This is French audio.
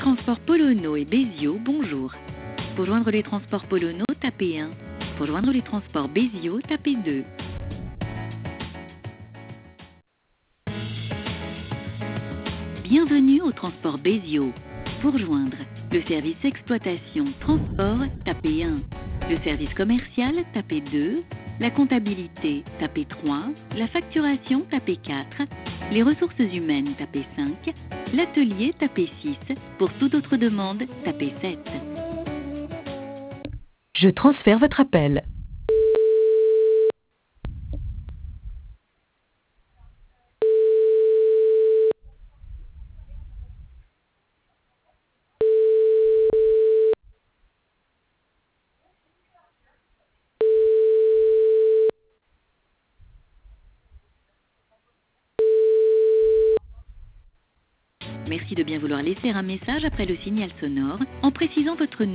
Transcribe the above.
transports Polono et Bézio, bonjour. Pour joindre les transports Polono, tapez 1. Pour joindre les transports Bézio, tapez 2. Bienvenue au transport Bézio. Pour joindre le service exploitation transport, tapez 1. Le service commercial, tapez 2. La comptabilité, tapez 3. La facturation, tapez 4. Les ressources humaines, tapez 5. L'atelier, tapez 6. Pour toute autre demande, tapez 7. Je transfère votre appel. Merci de bien vouloir laisser un message après le signal sonore en précisant votre nom.